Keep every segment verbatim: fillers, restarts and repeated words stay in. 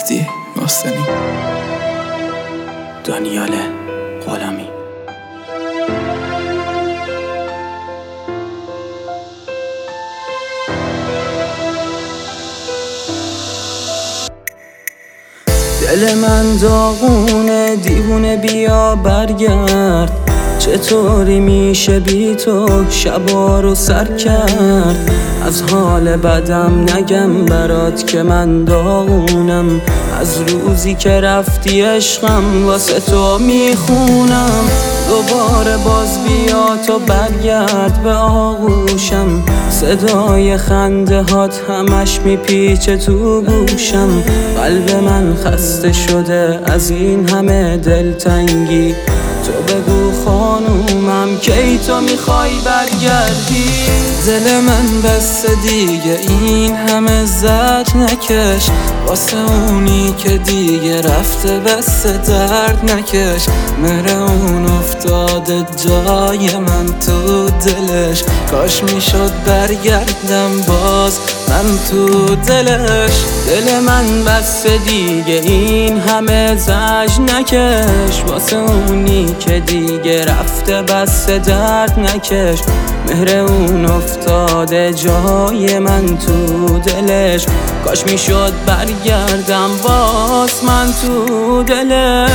مهدی باستانی. دانیال غلامی. دل من داغونه دیوونه، بیا برگرد. چطوری میشه بی تو شبا رو سر کرد؟ از حال بدم نگم برات که من داغونم، از روزی که رفتی عشقم واسه تو میخونم. دوباره باز بیا تو برگرد به آغوشم، صدای خنده هات همش میپیچه تو گوشم. قلب من خسته شده از این همه دلتنگی، تو بگو خانومم کی تو میخوای برگردی؟ دل من بس دیگه این همه زد نکش، واسه اونی که دیگه رفته بس درد نکش. مهر اون افتاده جای من تو دلش، کاش میشد برگردم باز من تو دلش. دل من بس دیگه این همه زج نکش، واسه اونی که دیگه رفته بس درد نکش. مهر اون افتاده جای من تو دلش، کاش میشد برگردم باز من تو دلش.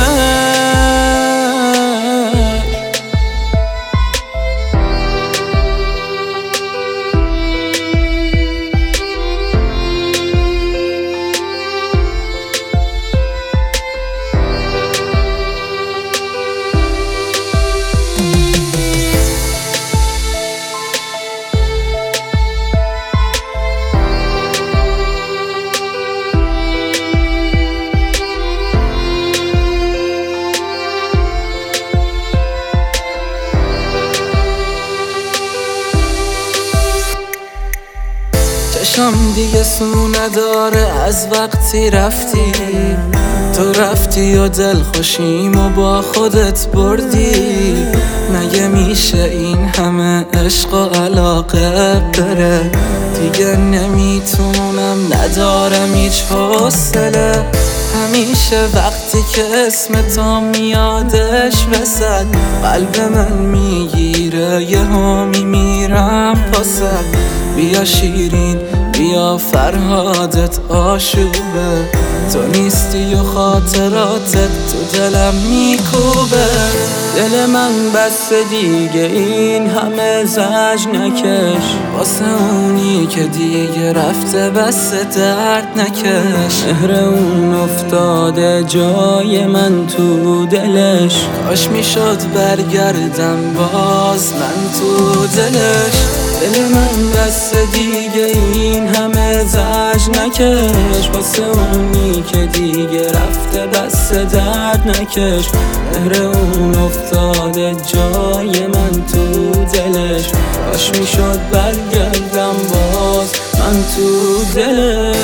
چشم دیگه سو نداره از وقتی رفتی، تو رفتی و دل خوشیمو با خودت بردی. مگه میشه این همه عشق و علاقه بره؟ دیگه نمیتونم، ندارم هیچ حوصله. همیشه وقتی که اسم تو میادش وسط، قلب من میگیره یهو میمیرم پاست. بیا شیرین بیا فرهادت آشوبه، تو نیستی و خاطراتت تو دلم میکوبه. دل من بس دیگه این همه زج نکش، واسه اونی که دیگه رفته بس درد نکش. مهر اون افتاده جای من تو دلش، کاش میشد برگردم باز من تو دلش. دل من بس دیگه این همه زج نکش، واسه اونی که دیگه رفته بس درد نکش. مهر اون افتاده جای من تو دلش، کاش میشد برگردم باز من تو دلش.